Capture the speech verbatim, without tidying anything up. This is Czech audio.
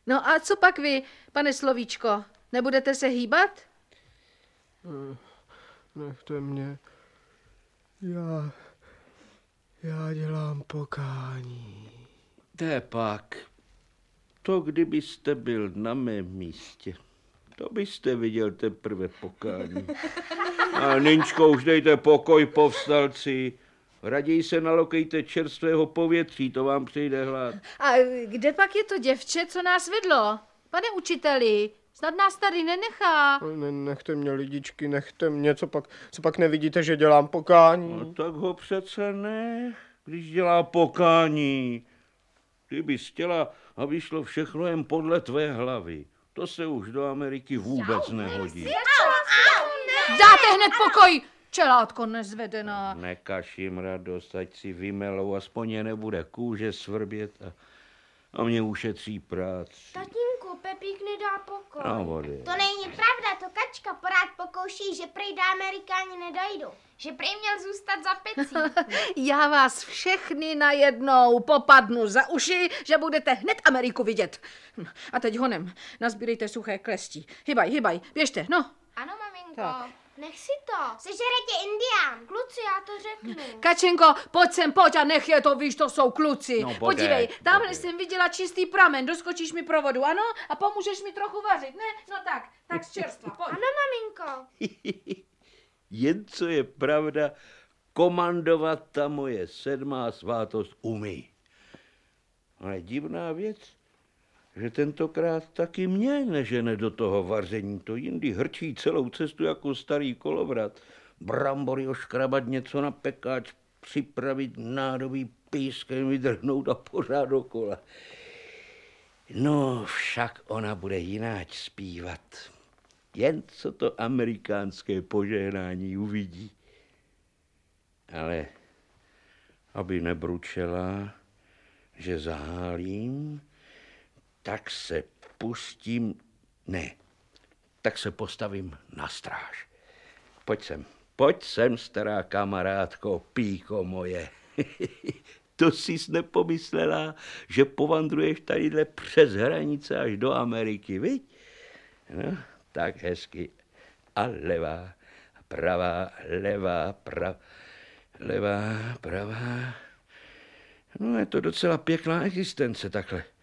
No a co pak vy, pane Slovíčko? Nebudete se hýbat? Nechte mě. Já... Já dělám pokání. Tépak, to kdybyste byl na mém místě, to byste viděl teprve pokání. A Ninčko, už dejte pokoj, povstalci. Raději se nalokejte čerstvého povětří, to vám přijde hlad. A kde pak je to děvče, co nás vedlo? Pane učiteli, snad nás tady nenechá. Ne, nechte mě, lidičky, nechte mě, co pak, co pak nevidíte, že dělám pokání? No tak ho přece nech, když dělá pokání. Ty bys chtěla, aby šlo všechno jen podle tvé hlavy. To se už do Ameriky vůbec nehodí. Dáte hned pokoj, čelátko nezvedená. Nekaž jim radost, ať si vymelou, aspoň je nebude kůže svrbět a, a mě ušetří práci. Tatínku, Pepík nedá pokoj. No, vody. To není pravda, to Kačka porád pokouší, že prý do Amerikáni nedojdu. Že prý měl zůstat za pecí. Já vás všechny najednou popadnu za uši, že budete hned Ameriku vidět. A teď honem, nazbírejte suché klestí. Hybaj, hybaj, běžte, no. Ano, maminko. Tak. Nech si to. Sežere tě indián. Kluci, já to řeknu. Kačenko, pojď sem, pojď a nech je to, víš, to jsou kluci. No, bodej, Podívej, tamhle bodej. jsem viděla čistý pramen, doskočíš mi pro vodu, ano? A pomůžeš mi trochu vařit, ne? No tak, tak z čerstva, pojď. Ano, maminko. Jen co je pravda, komandovat ta moje sedmá svátost umí. Ale divná věc, že tentokrát taky mě nežene do toho vaření. To jindy hrčí celou cestu jako starý kolovrat. Brambory oškrabat, něco na pekáč, připravit nádobí, pískem vydrhnout a pořád dokola. No, však ona bude jináč zpívat. Jen co to amerikánské požehnání uvidí. Ale aby nebručela, že zahálím, tak se pustím, ne, tak se postavím na stráž. Pojď sem, pojď sem, stará kamarádko, píko moje. To jsi nepomyslela, že povandruješ tadyhle přes hranice až do Ameriky, viď? No, tak hezky. A levá, pravá, levá, pravá, levá, pravá. No, je to docela pěkná existence takhle.